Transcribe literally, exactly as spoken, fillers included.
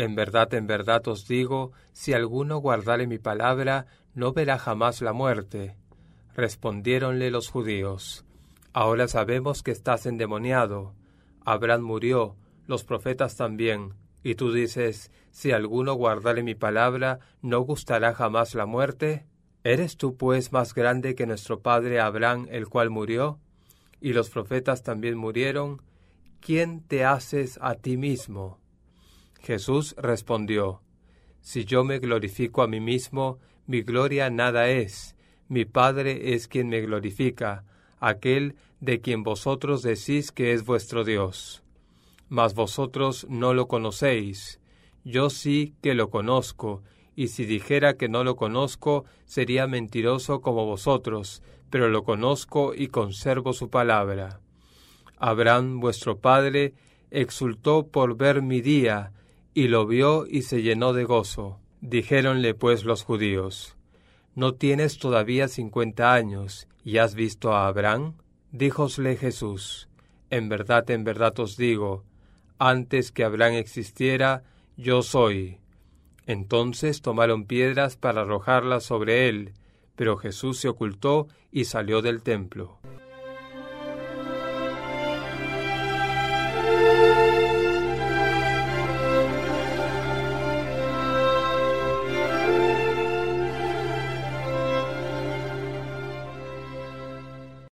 En verdad, en verdad os digo, si alguno guardare mi palabra, no verá jamás la muerte. Respondiéronle los judíos: Ahora sabemos que estás endemoniado. Abraham murió, los profetas también. Y tú dices: si alguno guardare mi palabra, ¿no gustará jamás la muerte? ¿Eres tú pues más grande que nuestro padre Abraham, el cual murió? Y los profetas también murieron. ¿Quién te haces a ti mismo? Jesús respondió: Si yo me glorifico a mí mismo, mi gloria nada es. Mi Padre es quien me glorifica, aquel de quien vosotros decís que es vuestro Dios. Mas vosotros no lo conocéis. Yo sí que lo conozco, y si dijera que no lo conozco, sería mentiroso como vosotros, pero lo conozco y conservo su palabra. Abraham, vuestro padre, exultó por ver mi día, y lo vio y se llenó de gozo. Dijéronle pues los judíos: ¿No tienes todavía cincuenta años, y has visto a Abraham? Díjosle Jesús: En verdad, en verdad os digo, antes que Abraham existiera, yo soy. Entonces tomaron piedras para arrojarlas sobre él, pero Jesús se ocultó y salió del templo.